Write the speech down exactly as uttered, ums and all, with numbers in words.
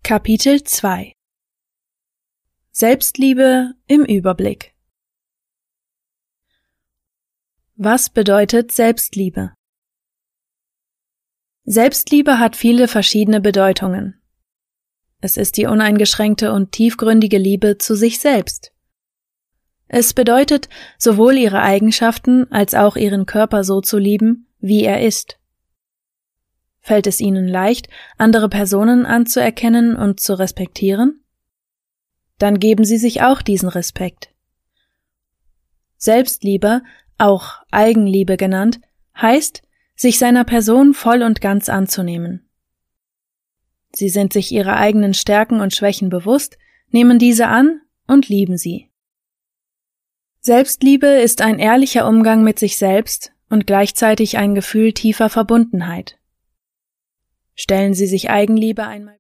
Kapitel zwei Selbstliebe im Überblick. Was bedeutet Selbstliebe? Selbstliebe hat viele verschiedene Bedeutungen. Es ist die uneingeschränkte und tiefgründige Liebe zu sich selbst. Es bedeutet, sowohl ihre Eigenschaften als auch ihren Körper so zu lieben, wie er ist. Fällt es Ihnen leicht, andere Personen anzuerkennen und zu respektieren? Dann geben Sie sich auch diesen Respekt. Selbstliebe, auch Eigenliebe genannt, heißt, sich seiner Person voll und ganz anzunehmen. Sie sind sich ihrer eigenen Stärken und Schwächen bewusst, nehmen diese an und lieben sie. Selbstliebe ist ein ehrlicher Umgang mit sich selbst und gleichzeitig ein Gefühl tiefer Verbundenheit. Stellen Sie sich Eigenliebe einmal